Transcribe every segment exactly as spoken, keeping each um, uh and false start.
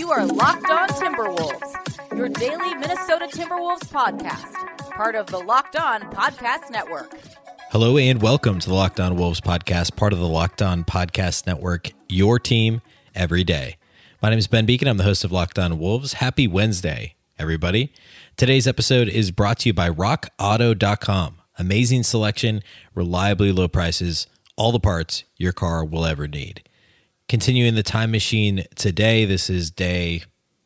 You are Locked On Timberwolves, your daily Minnesota Timberwolves podcast, part of the Locked On Podcast Network. Hello and welcome to the Locked On Wolves podcast, part of the Locked On Podcast Network, your team every day. My name is Ben Beacon. I'm the host of Locked On Wolves. Happy Wednesday, everybody. Today's episode is brought to you by rock auto dot com. Amazing selection, reliably low prices, all the parts your car will ever need. Continuing the time machine today, this is day,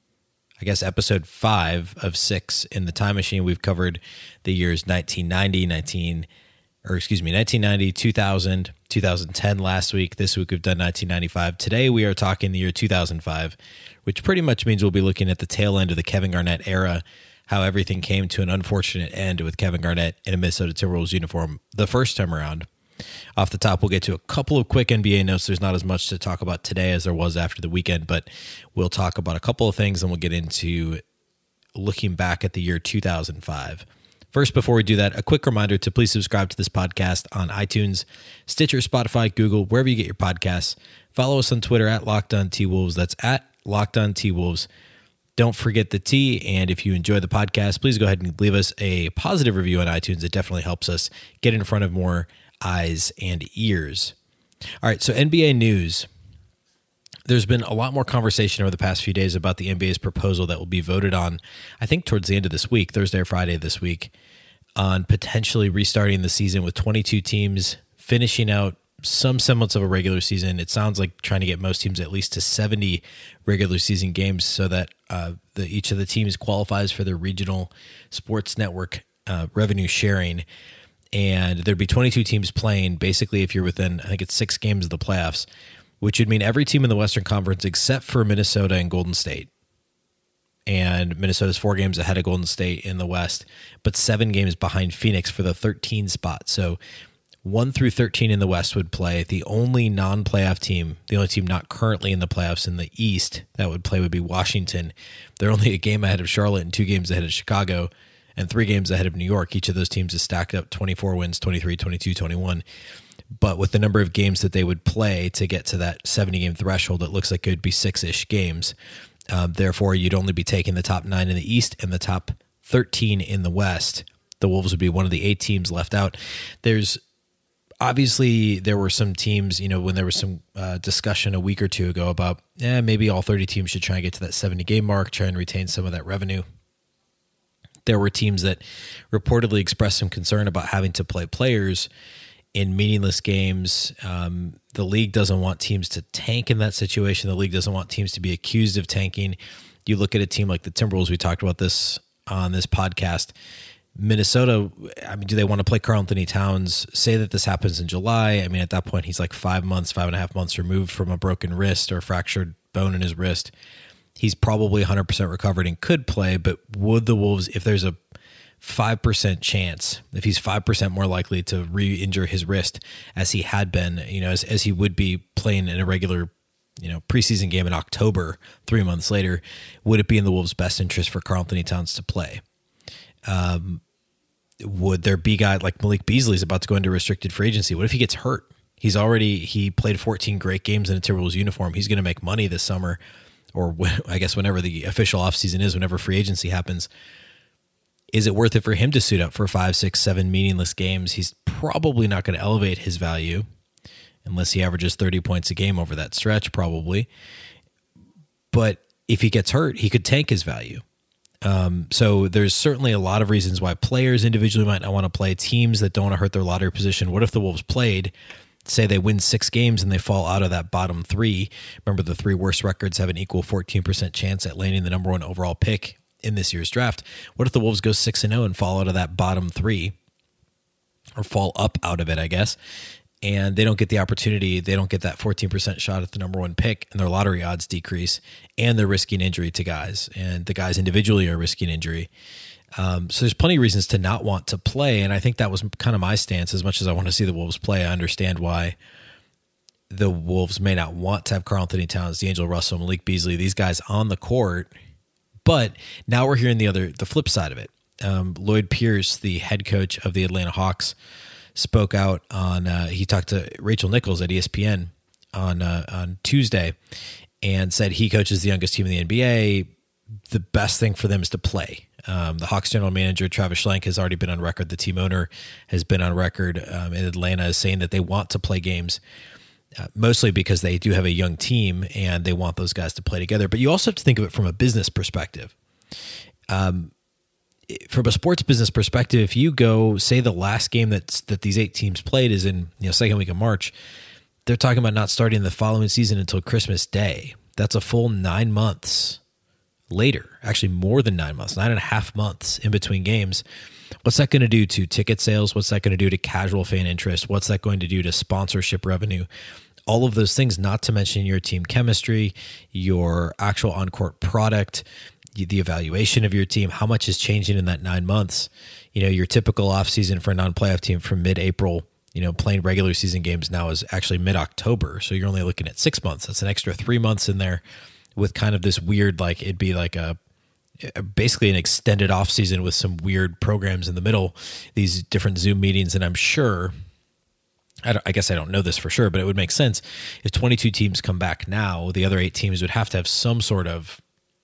I guess, episode five of six in the time machine. We've covered the years nineteen ninety, nineteen, or excuse me, nineteen ninety, two thousand, two thousand ten last week. This week we've done nineteen ninety-five. Today we are talking the year two thousand five, which pretty much means we'll be looking at the tail end of the Kevin Garnett era, how everything came to an unfortunate end with Kevin Garnett in a Minnesota Timberwolves uniform the first time around. Off the top, we'll get to a couple of quick N B A notes. There's not as much to talk about today as there was after the weekend, but we'll talk about a couple of things and we'll get into looking back at the year two thousand five. First, before we do that, a quick reminder to please subscribe to this podcast on iTunes, Stitcher, Spotify, Google, wherever you get your podcasts. Follow us on Twitter at Locked On T Wolves. That's at Locked On T Wolves. Don't forget the T, and if you enjoy the podcast, please go ahead and leave us a positive review on iTunes. It definitely helps us get in front of more eyes and ears. All right, so N B A news. There's been a lot more conversation over the past few days about the N B A's proposal that will be voted on, I think, towards the end of this week, Thursday or Friday this week, on potentially restarting the season with twenty-two teams, finishing out some semblance of a regular season. It sounds like trying to get most teams at least to seventy regular season games so that uh, the, each of the teams qualifies for their regional sports network uh, revenue sharing. And there'd be twenty-two teams playing, basically, if you're within, I think it's six games of the playoffs, which would mean every team in the Western Conference except for Minnesota and Golden State. And Minnesota's four games ahead of Golden State in the West, but seven games behind Phoenix for the thirteen spot. So one through thirteen in the West would play. The only non-playoff team, the only team not currently in the playoffs in the East that would play would be Washington. They're only a game ahead of Charlotte and two games ahead of Chicago, and three games ahead of New York. Each of those teams is stacked up twenty-four wins, twenty-three, twenty-two, twenty-one. But with the number of games that they would play to get to that seventy-game threshold, it looks like it would be six-ish games. Um, therefore, you'd only be taking the top nine in the East and the top thirteen in the West. The Wolves would be one of the eight teams left out. There's obviously, there were some teams, you know, when there was some uh, discussion a week or two ago about, eh, maybe all thirty teams should try and get to that seventy-game mark, try and retain some of that revenue. There were teams that reportedly expressed some concern about having to play players in meaningless games. Um, the league doesn't want teams to tank in that situation. The league doesn't want teams to be accused of tanking. You look at a team like the Timberwolves, we talked about this on this podcast. Minnesota, I mean, do they want to play Karl-Anthony Towns? Say that this happens in July. I mean, at that point, he's like five months, five and a half months removed from a broken wrist or fractured bone in his wrist. He's probably one hundred percent recovered and could play, but would the Wolves, if there's a five percent chance, if he's five percent more likely to re-injure his wrist as he had been, you know, as, as he would be playing in a regular, you know, preseason game in October, three months later, would it be in the Wolves' best interest for Karl-Anthony Towns to play? Um, would there be guys like Malik Beasley's about to go into restricted free agency? What if he gets hurt? He's already, he played fourteen great games in a Timberwolves uniform. He's going to make money this summer, or I guess whenever the official offseason is, whenever free agency happens. Is it worth it for him to suit up for five, six, seven meaningless games? He's probably not going to elevate his value unless he averages thirty points a game over that stretch, probably. But if he gets hurt, he could tank his value. Um, so there's certainly a lot of reasons why players individually might not want to play, teams that don't want to hurt their lottery position. What if the Wolves played, say they win six games and they fall out of that bottom three? Remember, the three worst records have an equal fourteen percent chance at landing the number one overall pick in this year's draft. What if the Wolves go six and oh and fall out of that bottom three, or fall up out of it, I guess, and they don't get the opportunity, they don't get that fourteen percent shot at the number one pick, and their lottery odds decrease, and they're risking injury to guys, and the guys individually are risking injury. Um, so there's plenty of reasons to not want to play, and I think that was kind of my stance. As much as I want to see the Wolves play, I understand why the Wolves may not want to have Karl-Anthony Towns, D'Angelo Russell, Malik Beasley, these guys on the court. But now we're hearing the other, the flip side of it. Um, Lloyd Pierce, the head coach of the Atlanta Hawks, spoke out on. Uh, he talked to Rachel Nichols at E S P N on uh, on Tuesday, and said he coaches the youngest team in the N B A. The best thing for them is to play. Um, the Hawks general manager, Travis Schlenk, has already been on record. The team owner has been on record um, in Atlanta as saying that they want to play games, uh, mostly because they do have a young team and they want those guys to play together. But you also have to think of it from a business perspective. Um, from a sports business perspective, if you go, say the last game that's, that these eight teams played is in, you know, second week of March, they're talking about not starting the following season until Christmas Day. That's a full nine months later, actually more than nine months, nine and a half months in between games. What's that going to do to ticket sales? What's that going to do to casual fan interest? What's that going to do to sponsorship revenue? All of those things, not to mention your team chemistry, your actual on-court product, the evaluation of your team, how much is changing in that nine months? You know, your typical offseason for a non-playoff team from mid-April, you know, playing regular season games now is actually mid-October. So you're only looking at six months. That's an extra three months in there with kind of this weird, like it'd be like a, basically an extended off season with some weird programs in the middle, these different Zoom meetings. And I'm sure, I, don't, I guess I don't know this for sure, but it would make sense if twenty-two teams come back now, the other eight teams would have to have some sort of,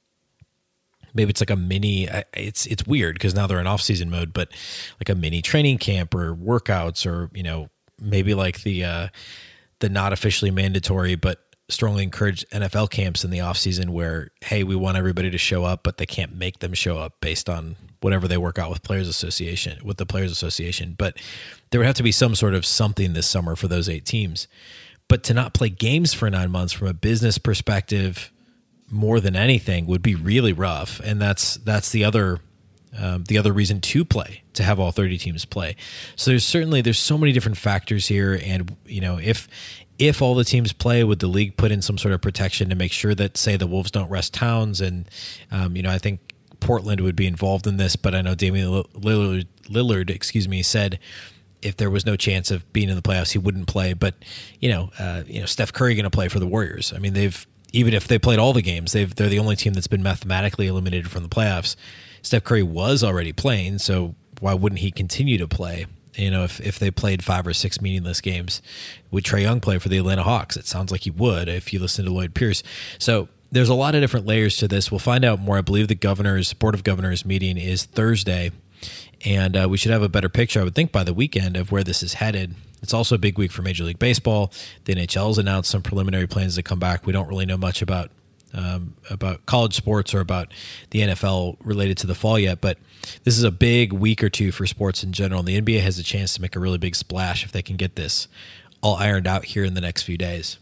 maybe it's like a mini, it's it's weird because now they're in off-season mode, but like a mini training camp or workouts, or, you know, maybe like the uh, the not officially mandatory, but strongly encouraged N F L camps in the off-season where, hey, we want everybody to show up, but they can't make them show up based on whatever they work out with Players Association, with the Players Association. But there would have to be some sort of something this summer for those eight teams. But to not play games for nine months from a business perspective, more than anything, would be really rough. And that's that's the other um, the other reason to play, to have all thirty teams play. So there's certainly there's so many different factors here. And, you know, if if all the teams play, would the league put in some sort of protection to make sure that, say, the Wolves don't rest Towns? And, um, you know, I think Portland would be involved in this, but I know Damian Lillard, Lillard, excuse me, said if there was no chance of being in the playoffs, he wouldn't play. But, you know, uh, you know, Steph Curry going to play for the Warriors. I mean, they've, even if they played all the games, they've, they're the only team that's been mathematically eliminated from the playoffs. Steph Curry was already playing, so why wouldn't he continue to play? You know, if, if they played five or six meaningless games, would Trae Young play for the Atlanta Hawks? It sounds like he would if you listen to Lloyd Pierce. So there's a lot of different layers to this. We'll find out more. I believe the governor's Board of Governors meeting is Thursday, and uh, we should have a better picture, I would think, by the weekend of where this is headed. It's also a big week for Major League Baseball. The N H L has announced some preliminary plans to come back. We don't really know much about um, about college sports or about the N F L related to the fall yet, but this is a big week or two for sports in general. And the N B A has a chance to make a really big splash if they can get this all ironed out here in the next few days.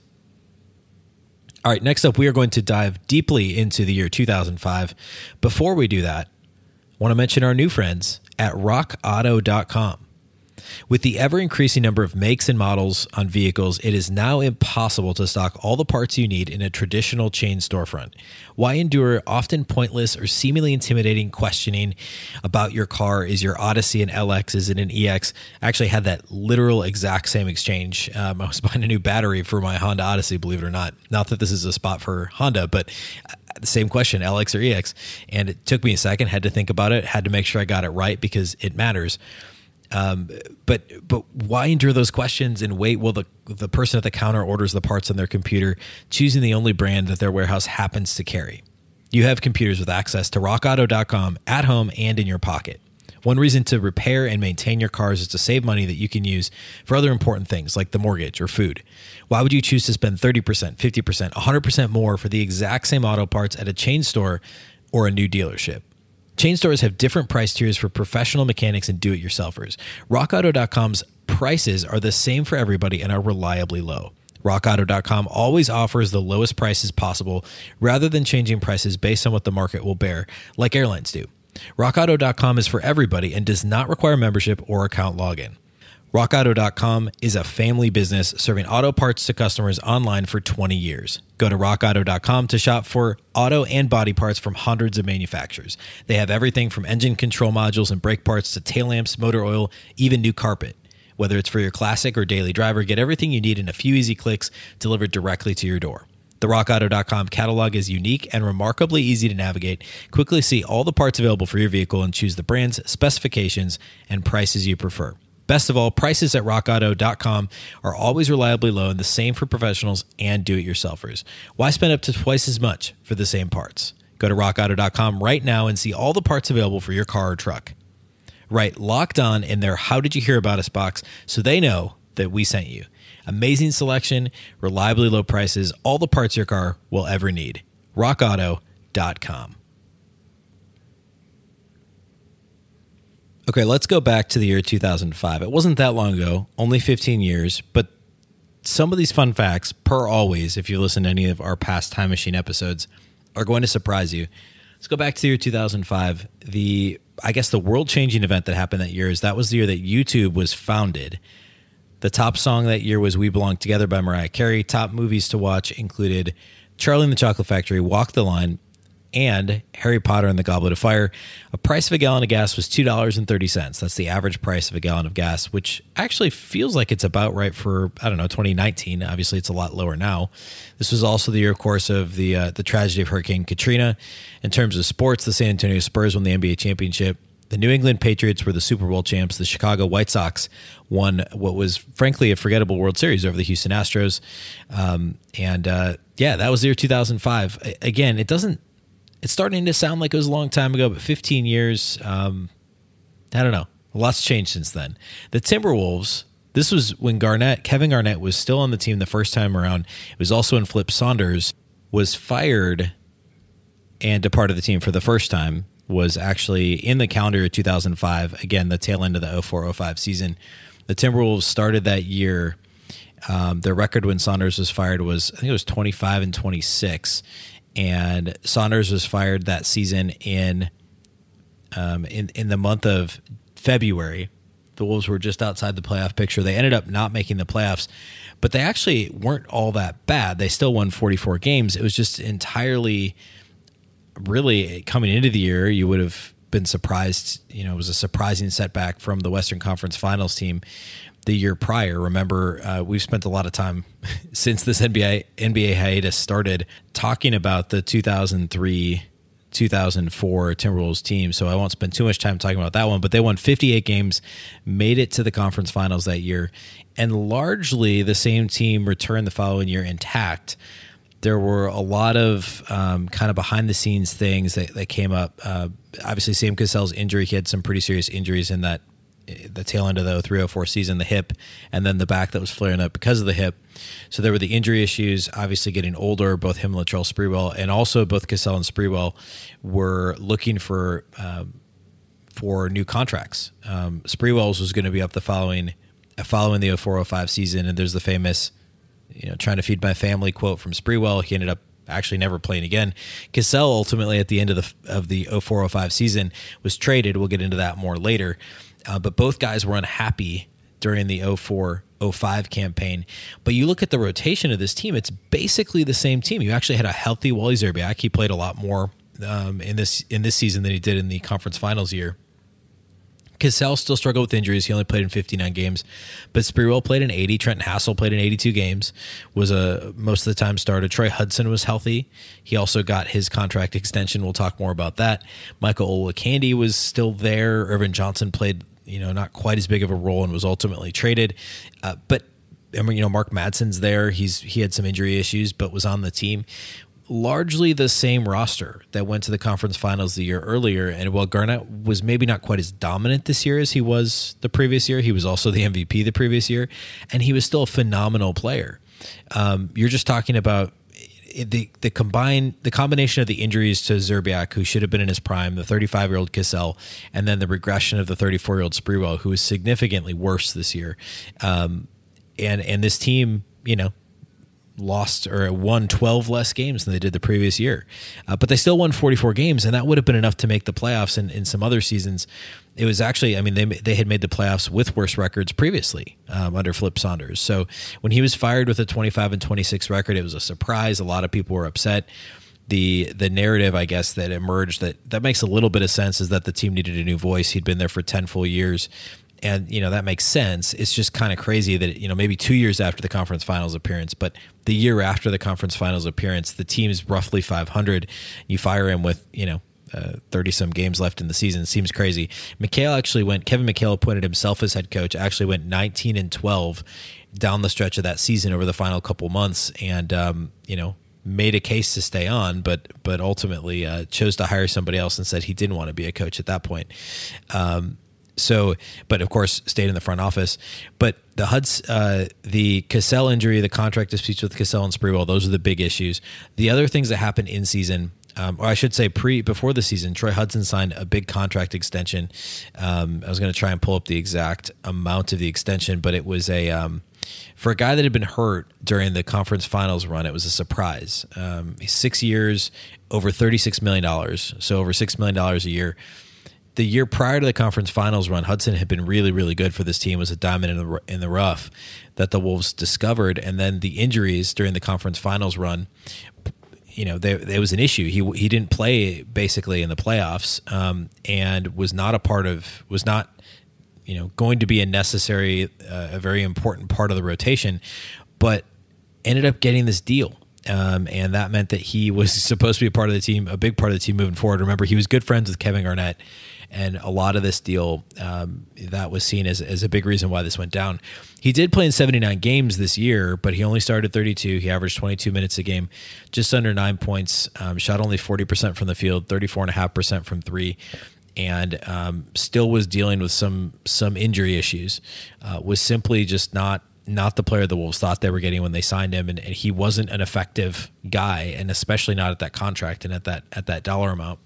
All right, next up, we are going to dive deeply into the year two thousand five. Before we do that, I want to mention our new friends at rock auto dot com. With the ever-increasing number of makes and models on vehicles, it is now impossible to stock all the parts you need in a traditional chain storefront. Why endure often pointless or seemingly intimidating questioning about your car? Is your Odyssey an L X? Is it an E X? I actually had that literal exact same exchange. Um, I was buying a new battery for my Honda Odyssey, believe it or not. Not that this is a spot for Honda, but the same question, L X or E X. And it took me a second, had to think about it, had to make sure I got it right because it matters. Um, but but why endure those questions and wait while the the person at the counter orders the parts on their computer, choosing the only brand that their warehouse happens to carry? You have computers with access to rock auto dot com at home and in your pocket. One reason to repair and maintain your cars is to save money that you can use for other important things like the mortgage or food. Why would you choose to spend thirty percent, fifty percent, one hundred percent more for the exact same auto parts at a chain store or a new dealership? Chain stores have different price tiers for professional mechanics and do-it-yourselfers. rock auto dot com's prices are the same for everybody and are reliably low. rock auto dot com always offers the lowest prices possible rather than changing prices based on what the market will bear, like airlines do. rock auto dot com is for everybody and does not require membership or account login. rock auto dot com is a family business serving auto parts to customers online for twenty years. Go to rock auto dot com to shop for auto and body parts from hundreds of manufacturers. They have everything from engine control modules and brake parts to tail lamps, motor oil, even new carpet. Whether it's for your classic or daily driver, get everything you need in a few easy clicks delivered directly to your door. The rock auto dot com catalog is unique and remarkably easy to navigate. Quickly see all the parts available for your vehicle and choose the brands, specifications, and prices you prefer. Best of all, prices at rock auto dot com are always reliably low and the same for professionals and do-it-yourselfers. Why spend up to twice as much for the same parts? Go to rock auto dot com right now and see all the parts available for your car or truck. Write Locked On in their How Did You Hear About Us box so they know that we sent you. Amazing selection, reliably low prices, all the parts your car will ever need. rock auto dot com. Okay, let's go back to the year two thousand five. It wasn't that long ago, only fifteen years, but some of these fun facts, per always, if you listen to any of our past Time Machine episodes, are going to surprise you. Let's go back to the year two thousand five. The, I guess the world-changing event that happened that year is that was the year that YouTube was founded. The top song that year was We Belong Together by Mariah Carey. Top movies to watch included Charlie and the Chocolate Factory, Walk the Line, and Harry Potter and the Goblet of Fire. A price of a gallon of gas was two dollars and thirty cents. That's the average price of a gallon of gas, which actually feels like it's about right for, I don't know, twenty nineteen. Obviously, it's a lot lower now. This was also the year, of course, of the uh, the tragedy of Hurricane Katrina. In terms of sports, the San Antonio Spurs won the N B A championship. The New England Patriots were the Super Bowl champs. The Chicago White Sox won what was, frankly, a forgettable World Series over the Houston Astros. Um, and, uh, yeah, that was the year two thousand five. Again, it doesn't, it's starting to sound like it was a long time ago, but fifteen years, um, I don't know. A lot's changed since then. The Timberwolves, this was when Garnett, Kevin Garnett was still on the team the first time around. It was also when Flip Saunders was fired and departed the team for the first time. Was actually in the calendar year two thousand five, again, the tail end of the oh four oh five season. The Timberwolves started that year. Um, their record when Saunders was fired was, I think it was twenty-five and twenty-six. And Saunders was fired that season in, um, in, in the month of February. The Wolves were just outside the playoff picture. They ended up not making the playoffs, but they actually weren't all that bad. They still won forty-four games. It was just entirely... Really, coming into the year, you would have been surprised. You know, it was a surprising setback from the Western Conference Finals team the year prior. Remember, uh, we've spent a lot of time since this N B A N B A hiatus started talking about the two thousand three two thousand four Timberwolves team, so I won't spend too much time talking about that one. But they won fifty-eight games, made it to the conference finals that year, and largely the same team returned the following year intact. There were a lot of um, kind of behind-the-scenes things that, that came up. Uh, obviously, Sam Cassell's injury, he had some pretty serious injuries in that the tail end of the oh three oh four season, the hip, and then the back that was flaring up because of the hip. So there were the injury issues, obviously getting older, both him and Latrell Sprewell, and also both Cassell and Sprewell were looking for um, for new contracts. Um, Sprewell's was going to be up the following following the oh four oh five season, and there's the famous you know, trying to feed my family quote from Sprewell. He ended up actually never playing again. Cassell ultimately at the end of the of the oh four oh five season was traded. We'll get into that more later. Uh, but both guys were unhappy during the oh four oh five campaign. But you look at the rotation of this team, it's basically the same team. You actually had a healthy Wally Szczerbiak. He played a lot more um, in this in this season than he did in the conference finals year. Cassell still struggled with injuries. He only played in fifty-nine games, but Sprewell played in eighty. Trenton Hassel played in eighty-two games, was a most of the time started. Troy Hudson was healthy. He also got his contract extension. We'll talk more about that. Michael Olowokandi was still there. Irvin Johnson played, you know, not quite as big of a role and was ultimately traded. Uh, but I mean, you know, Mark Madsen's there. He's he had some injury issues, but was on the team. Largely the same roster that went to the conference finals the year earlier. And while Garnett was maybe not quite as dominant this year as he was the previous year, he was also the M V P the previous year, and he was still a phenomenal player. Um, you're just talking about the the combine the combination of the injuries to Szczerbiak, who should have been in his prime, the thirty-five-year-old Cassell, and then the regression of the thirty-four-year-old Sprewell, who was significantly worse this year. Um, and and this team, you know, lost or won twelve less games than they did the previous year. Uh, but they still won forty-four games, and that would have been enough to make the playoffs in, in some other seasons. It was actually, I mean, they they had made the playoffs with worse records previously um, under Flip Saunders. So when he was fired with a twenty-five and twenty-six record, it was a surprise. A lot of people were upset. The the narrative, I guess, that emerged that, that makes a little bit of sense is that the team needed a new voice. He'd been there for ten full years. And, you know, that makes sense. It's just kind of crazy that, you know, maybe two years after the conference finals appearance, but the year after the conference finals appearance, the team's roughly five hundred. You fire him with, you know, thirty some games left in the season. It seems crazy. McHale actually went, Kevin McHale appointed himself as head coach, actually went nineteen and twelve down the stretch of that season over the final couple months. And, um, you know, made a case to stay on, but, but ultimately uh, chose to hire somebody else and said he didn't want to be a coach at that point. Um, So, but of course, stayed in the front office. But the Huds, uh, the Cassell injury, the contract disputes with Cassell and Sprewell, those are the big issues. The other things that happened in season, um, or I should say, pre before the season, Troy Hudson signed a big contract extension. Um, I was going to try and pull up the exact amount of the extension, but it was a um, for a guy that had been hurt during the conference finals run. It was a surprise. Um, six years, over thirty-six million dollars, so over six million dollars a year. The year prior to the conference finals run, Hudson had been really, really good for this team. It was a diamond in the in the rough that the Wolves discovered, and then the injuries during the conference finals run, you know, there, there was an issue. He he didn't play basically in the playoffs, um, and was not a part of was not, you know, going to be a necessary, uh, a very important part of the rotation, but ended up getting this deal. Um, and that meant that he was supposed to be a part of the team, a big part of the team moving forward. Remember, he was good friends with Kevin Garnett, and a lot of this deal, um, that was seen as, as a big reason why this went down. He did play in seventy-nine games this year, but he only started thirty-two. He averaged twenty-two minutes a game, just under nine points, um, shot only forty percent from the field, thirty-four point five percent from three, and um, still was dealing with some some injury issues. Uh, was simply just not not the player the Wolves thought they were getting when they signed him, and, and he wasn't an effective guy, and especially not at that contract and at that at that dollar amount.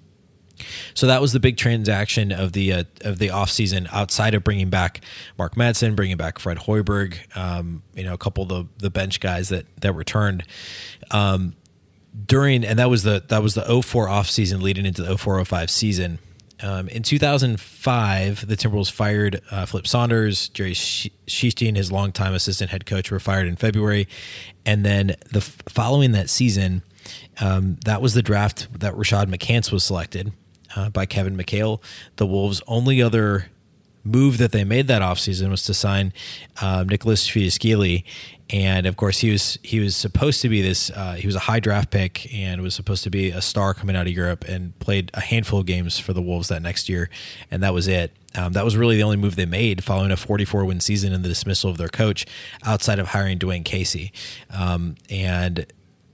So that was the big transaction of the uh, of the offseason, outside of bringing back Mark Madsen, bringing back Fred Hoiberg, um, you know, a couple of the, the bench guys that that returned um, during, and that was the that was the oh four offseason leading into the oh four oh five season. Um, in two thousand five, the Timberwolves fired uh, Flip Saunders. Jerry Schiestein, his longtime assistant head coach, were fired in February. And then the f- following that season, um, that was the draft that Rashad McCants was selected uh, by Kevin McHale. The Wolves' only other move that they made that offseason was to sign um, Nicholas Fiaschili. And of course, he was he was supposed to be this. Uh, he was a high draft pick and was supposed to be a star coming out of Europe, and played a handful of games for the Wolves that next year, and that was it. Um, that was really the only move they made following a forty-four win season and the dismissal of their coach, outside of hiring Dwayne Casey. Um, and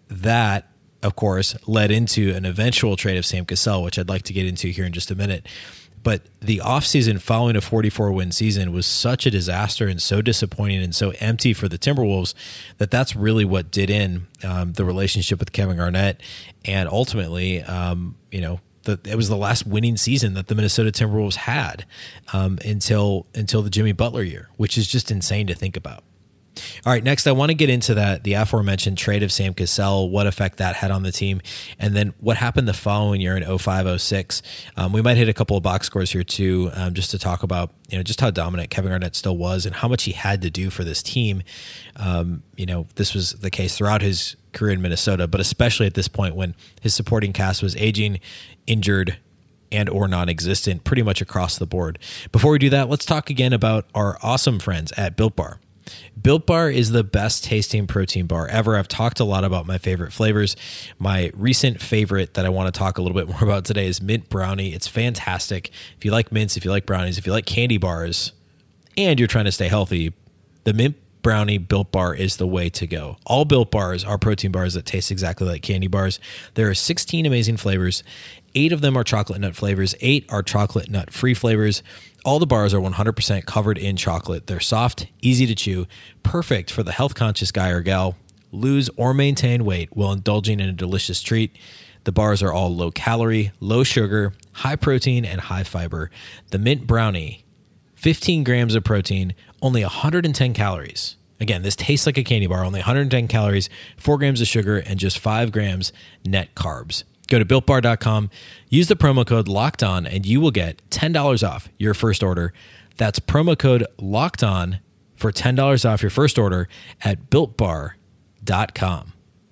that, of course, led into an eventual trade of Sam Cassell, which I'd like to get into here in just a minute. But the offseason following a forty-four win season was such a disaster and so disappointing and so empty for the Timberwolves that that's really what did in um, the relationship with Kevin Garnett. And ultimately, um, you know, the, it was the last winning season that the Minnesota Timberwolves had um, until until the Jimmy Butler year, which is just insane to think about. All right, next I want to get into that the aforementioned trade of Sam Cassell, what effect that had on the team, and then what happened the following year in oh five oh six. Um, we might hit a couple of box scores here too, um, just to talk about, you know, just how dominant Kevin Garnett still was and how much he had to do for this team. Um, you know, this was the case throughout his career in Minnesota, but especially at this point when his supporting cast was aging, injured, and or non-existent pretty much across the board. Before we do that, let's talk again about our awesome friends at Built Bar. Built Bar is the best tasting protein bar ever. I've talked a lot about my favorite flavors. My recent favorite that I want to talk a little bit more about today is Mint Brownie. It's fantastic. If you like mints, if you like brownies, if you like candy bars, and you're trying to stay healthy, the Mint Brownie Built Bar is the way to go. All Built Bars are protein bars that taste exactly like candy bars. There are sixteen amazing flavors. Eight of them are chocolate nut flavors. Eight are chocolate nut free flavors. All the bars are one hundred percent covered in chocolate. They're soft, easy to chew, perfect for the health-conscious guy or gal. Lose or maintain weight while indulging in a delicious treat. The bars are all low-calorie, low-sugar, high-protein, and high-fiber. The Mint Brownie, fifteen grams of protein, only one hundred ten calories. Again, this tastes like a candy bar, only one hundred ten calories, four grams of sugar, and just five grams net carbs. Go to built bar dot com, use the promo code LOCKEDON, and you will get ten dollars off your first order. That's promo code LOCKEDON for ten dollars off your first order at built bar dot com.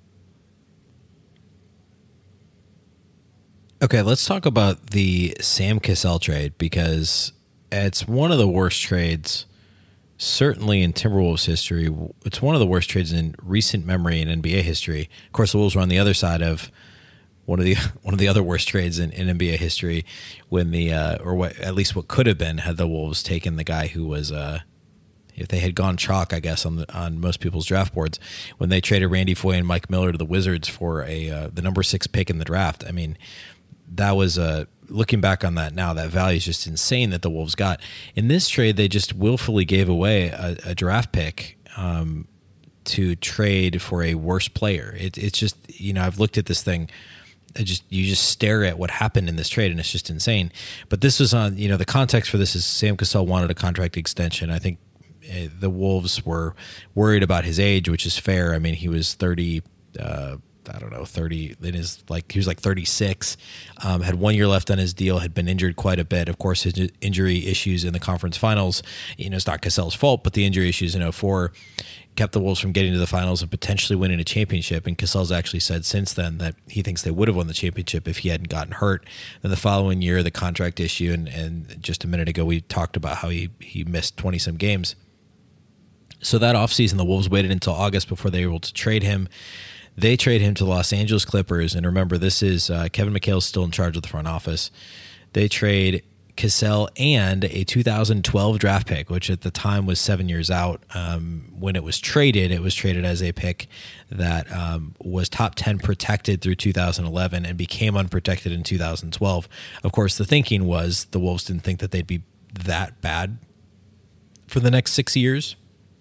Okay, let's talk about the Sam Cassell trade, because it's one of the worst trades, certainly in Timberwolves history. It's one of the worst trades in recent memory in N B A history. Of course, the Wolves were on the other side of one of the one of the other worst trades in, in N B A history, when the uh, or what at least what could have been had the Wolves taken the guy who was uh, if they had gone chalk, I guess, on the, on most people's draft boards, when they traded Randy Foye and Mike Miller to the Wizards for a uh, the number six pick in the draft. I mean, that was a uh, looking back on that now, that value is just insane that the Wolves got. In this trade, they just willfully gave away a, a draft pick um, to trade for a worse player. It, it's just, you know, I've looked at this thing. I just you just stare at what happened in this trade, and it's just insane. But this was on, you know, the context for this is Sam Cassell wanted a contract extension. I think uh, the Wolves were worried about his age, which is fair. I mean, he was thirty. Uh, I don't know, thirty, in his, like, he was like thirty-six, um, had one year left on his deal, had been injured quite a bit. Of course, his injury issues in the conference finals, you know, it's not Cassell's fault, but the injury issues in oh four kept the Wolves from getting to the finals and potentially winning a championship. And Cassell's actually said since then that he thinks they would have won the championship if he hadn't gotten hurt. Then the following year, the contract issue, and, and just a minute ago, we talked about how he, he missed twenty-some games. So that offseason, the Wolves waited until August before they were able to trade him. They trade him to the Los Angeles Clippers, and remember, this is uh, Kevin McHale is still in charge of the front office. They trade Cassell and a two thousand twelve draft pick, which at the time was seven years out. Um, when it was traded, it was traded as a pick that um, was top ten protected through two thousand eleven and became unprotected in two thousand twelve. Of course, the thinking was the Wolves didn't think that they'd be that bad for the next six years.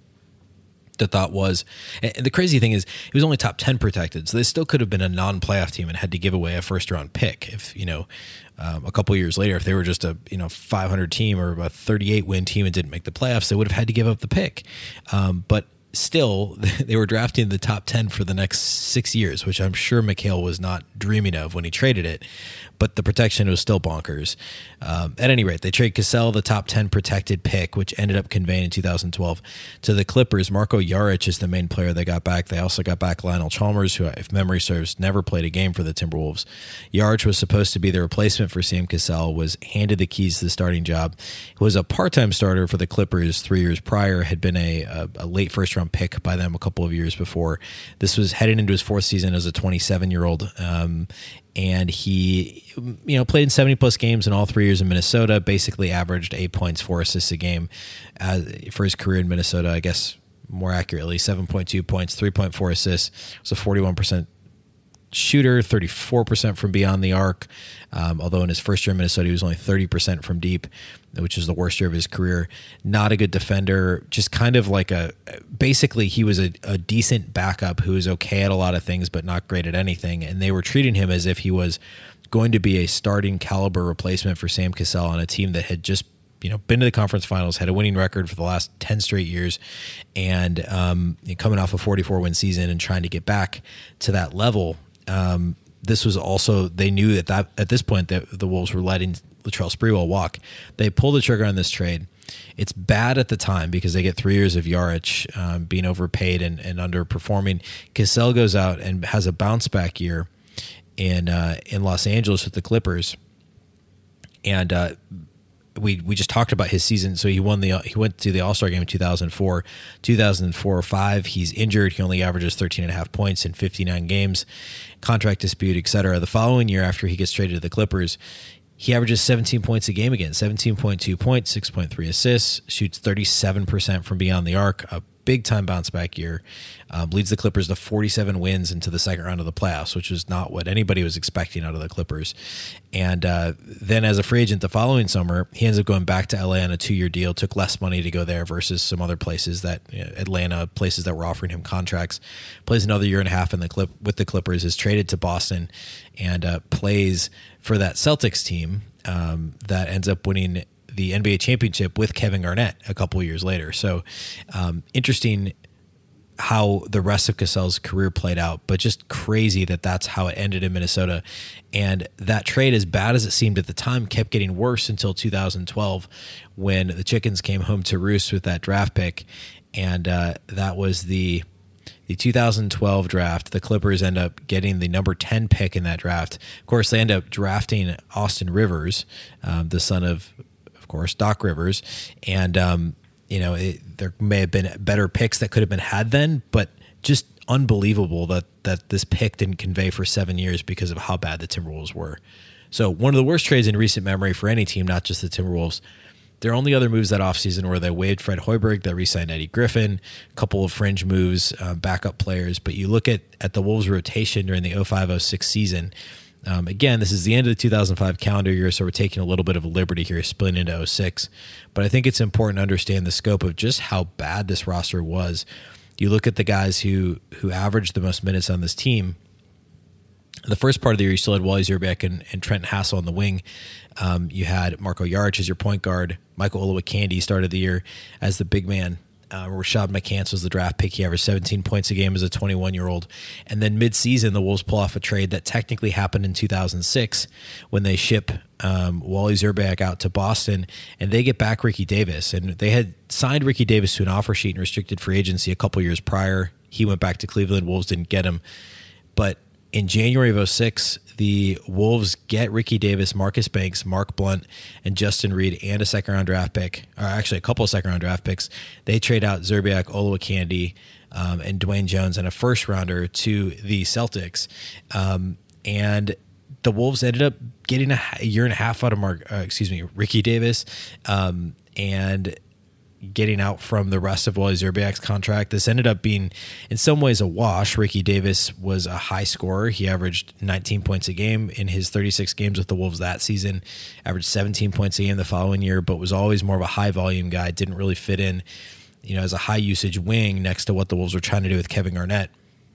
The thought was, and the crazy thing is, it was only top ten protected, so they still could have been a non-playoff team and had to give away a first-round pick. If you know, um, a couple of years later, if they were just a you know five hundred team or a thirty-eight win team and didn't make the playoffs, they would have had to give up the pick. Um, but still, they were drafting the top ten for the next six years, which I'm sure McHale was not dreaming of when he traded it. But the protection was still bonkers. Um, at any rate, they trade Cassell, the top ten protected pick, which ended up conveying in two thousand twelve to the Clippers. Marko Jaric is the main player they got back. They also got back Lionel Chalmers, who, if memory serves, never played a game for the Timberwolves. Jaric was supposed to be the replacement for Sam Cassell, was handed the keys to the starting job. He was a part-time starter for the Clippers three years prior, had been a, a, a late first-round pick by them a couple of years before. This was heading into his fourth season as a twenty-seven-year-old, um, and he, you know, played in seventy plus games in all three years in Minnesota, basically averaged eight points, four assists a game uh, for his career in Minnesota. I guess more accurately, seven point two points, three point four assists. It was a forty-one percent shooter, thirty-four percent from beyond the arc. Um, although in his first year in Minnesota, he was only thirty percent from deep, which is the worst year of his career. Not a good defender, just kind of like a, basically he was a, a decent backup who was okay at a lot of things, but not great at anything. And they were treating him as if he was going to be a starting caliber replacement for Sam Cassell on a team that had just, you know, been to the conference finals, had a winning record for the last ten straight years, and um, coming off a forty-four win season and trying to get back to that level. Um, this was also, they knew that, that at this point that the Wolves were letting Latrell Sprewell walk. They pulled the trigger on this trade. It's bad at the time because they get three years of Jaric um, being overpaid and, and underperforming. Cassell goes out and has a bounce back year in uh, in Los Angeles with the Clippers, and uh, we we just talked about his season. So he won the he went to the All-Star game in two thousand four, two thousand four or five. He's injured. He only averages thirteen and a half points in fifty-nine games, contract dispute, et cetera. The following year, after he gets traded to the Clippers, he averages seventeen points a game again, seventeen point two points, six point three assists, shoots thirty-seven percent from beyond the arc, a big-time bounce-back year, um, leads the Clippers to forty-seven wins into the second round of the playoffs, which was not what anybody was expecting out of the Clippers. And uh, then as a free agent the following summer, he ends up going back to L A on a two-year deal, took less money to go there versus some other places that, you know, Atlanta, places that were offering him contracts, plays another year and a half in the clip with the Clippers, is traded to Boston, and uh, plays for that Celtics team um, that ends up winning the N B A championship with Kevin Garnett a couple of years later. So um, interesting how the rest of Cassell's career played out, but just crazy that that's how it ended in Minnesota. And that trade, as bad as it seemed at the time, kept getting worse until two thousand twelve when the Chickens came home to roost with that draft pick. And uh, that was the the two thousand twelve draft. The Clippers end up getting the number ten pick in that draft. Of course, they end up drafting Austin Rivers, um, the son of, of course, Doc Rivers. And, um, you know, it, there may have been better picks that could have been had then, but just unbelievable that that this pick didn't convey for seven years because of how bad the Timberwolves were. So one of the worst trades in recent memory for any team, not just the Timberwolves. Their only other moves that offseason were they waived Fred Hoiberg, they re-signed Eddie Griffin, a couple of fringe moves, uh, backup players. But you look at, at the Wolves' rotation during the oh five oh six season. Um, again, this is the end of the two thousand five calendar year, so we're taking a little bit of a liberty here, splitting into oh six. But I think it's important to understand the scope of just how bad this roster was. You look at the guys who who averaged the most minutes on this team. In the first part of the year, you still had Wally Szczerbiak and, and Trent Hassel on the wing. Um, you had Marko Jaric as your point guard. Michael Olowokandi started the year as the big man. Uh, Rashad McCants was the draft pick. He averaged seventeen points a game as a twenty-one-year-old. And then mid-season, the Wolves pull off a trade that technically happened in two thousand six when they ship um, Wally Szczerbiak out to Boston, and they get back Ricky Davis. And they had signed Ricky Davis to an offer sheet in restricted free agency a couple years prior. He went back to Cleveland. Wolves didn't get him. But in January of oh six, the Wolves get Ricky Davis, Marcus Banks, Mark Blunt, and Justin Reed, and a second-round draft pick, or actually a couple of second-round draft picks. They trade out Szczerbiak, Olowokandi, um, and Dwayne Jones, and a first-rounder to the Celtics. Um, and the Wolves ended up getting a, a year and a half out of Mark, uh, excuse me, Ricky Davis, um, and getting out from the rest of Wally Szczerbiak's contract. This ended up being, in some ways, a wash. Ricky Davis was a high scorer. He averaged nineteen points a game in his thirty-six games with the Wolves that season, averaged seventeen points a game the following year, but was always more of a high-volume guy, didn't really fit in, you know, as a high-usage wing next to what the Wolves were trying to do with Kevin Garnett.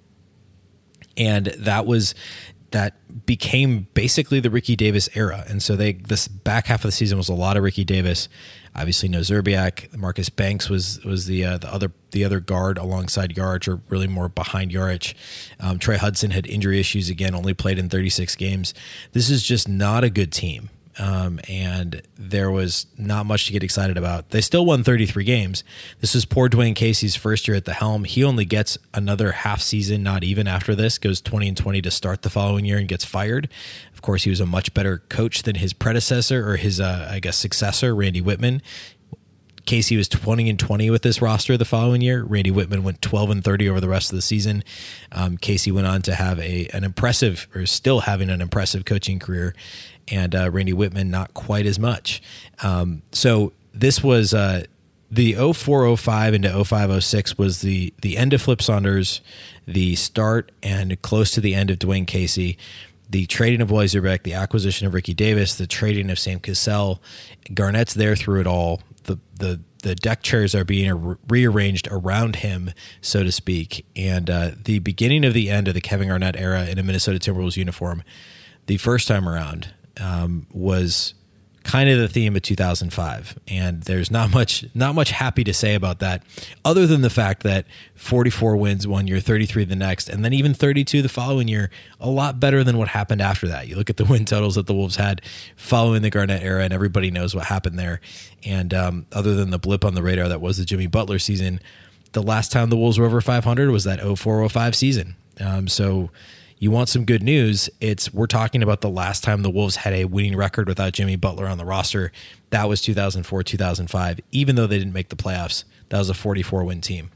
And that was... that became basically the Ricky Davis era. And so they this back half of the season was a lot of Ricky Davis. Obviously no Szczerbiak. Marcus Banks was was the uh, the other the other guard alongside Jaric, or really more behind Jaric. Um, Trey Hudson had injury issues again, only played in thirty-six games. This is just not a good team. Um, and there was not much to get excited about. They still won thirty-three games. This is poor Dwayne Casey's first year at the helm. He only gets another half season, not even after this, goes twenty and twenty to start the following year and gets fired. Of course, he was a much better coach than his predecessor, or his, uh, I guess, successor, Randy Whitman. Casey was twenty and twenty with this roster the following year. Randy Whitman went twelve and thirty over the rest of the season. Um, Casey went on to have a an impressive, or still having an impressive coaching career, and uh, Randy Whitman not quite as much. Um, so this was uh, the oh four oh five into oh five oh six was the the end of Flip Saunders, the start and close to the end of Dwayne Casey. The trading of Wally Szczerbiak, the acquisition of Ricky Davis, the trading of Sam Cassell. Garnett's there through it all. The the the deck chairs are being re- rearranged around him, so to speak. And uh, the beginning of the end of the Kevin Garnett era in a Minnesota Timberwolves uniform, the first time around, um, was kind of the theme of two thousand five. And there's not much not much happy to say about that, other than the fact that forty-four wins one year, thirty-three the next, and then even thirty-two the following year, a lot better than what happened after that. You look at the win totals that the Wolves had following the Garnett era, and everybody knows what happened there. And um, other than the blip on the radar that was the Jimmy Butler season, the last time the Wolves were over five hundred was that oh four oh five season. Um, so you want some good news, it's we're talking about the last time the Wolves had a winning record without Jimmy Butler on the roster. That was two thousand four, two thousand five. Even though they didn't make the playoffs, that was a forty-four win team.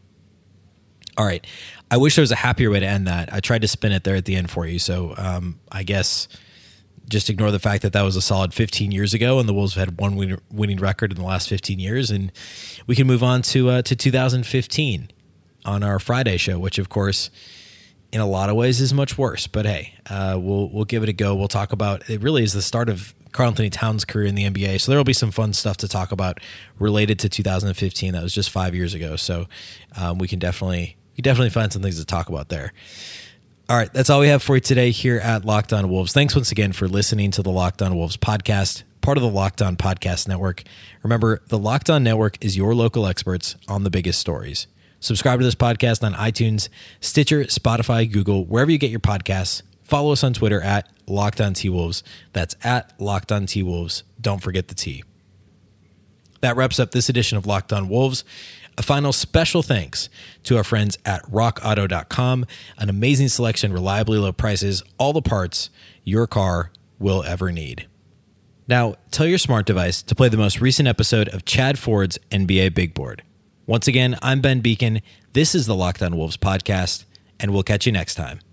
All right. I wish there was a happier way to end that. I tried to spin it there at the end for you. So um, I guess just ignore the fact that that was a solid fifteen years ago, and the Wolves have had one win- winning record in the last fifteen years. And we can move on to uh, to two thousand fifteen on our Friday show, which, of course, in a lot of ways is much worse, but hey, uh, we'll we'll give it a go. We'll talk about, it really is the start of Karl-Anthony Towns' career in the N B A, so there will be some fun stuff to talk about related to two thousand fifteen. That was just five years ago, so um, we can definitely we can definitely find some things to talk about there. All right, that's all we have for you today here at Locked On Wolves. Thanks once again for listening to the Locked On Wolves podcast, part of the Locked On Podcast Network. Remember, the Locked On Network is your local experts on the biggest stories. Subscribe to this podcast on iTunes, Stitcher, Spotify, Google, wherever you get your podcasts. Follow us on Twitter at Locked On T-Wolves. That's at Locked On T-Wolves. Don't forget the T. That wraps up this edition of Locked On Wolves. A final special thanks to our friends at rock auto dot com. An amazing selection, reliably low prices, all the parts your car will ever need. Now, tell your smart device to play the most recent episode of Chad Ford's N B A Big Board. Once again, I'm Ben Beacon. This is the Locked On Wolves podcast, and we'll catch you next time.